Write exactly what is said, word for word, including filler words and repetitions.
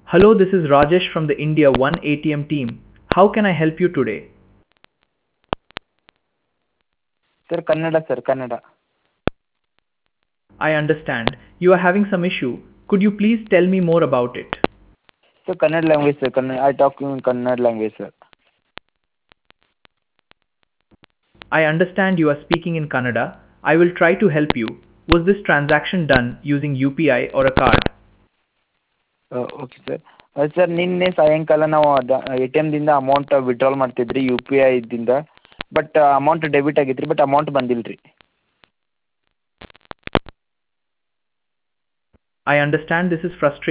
Hello, this is Rajesh from the India One A T M team. How can I help you today? Sir, Kannada, sir, Kannada. I understand. You are having some issue. Could you please tell me more about it? Sir, Kannada language, sir. Kannada, I talk in Kannada language, sir. I understand you are speaking in Kannada. I will try to help you. Was this transaction done using U P I or a card? Okay sir sir ನಿನ್ನೆ ಸಾಯಂಕಾಲ ನಾವು ಅದು A T ಎಮ್ದಿಂದ amount withdrawal ಮಾಡ್ತಿದ್ರಿ U P ಐದಿಂದ but amount debit ಆಗೈತೆ ರೀ but amount ಬಂದಿಲ್ಲ ರೀ I understand this is frustrating.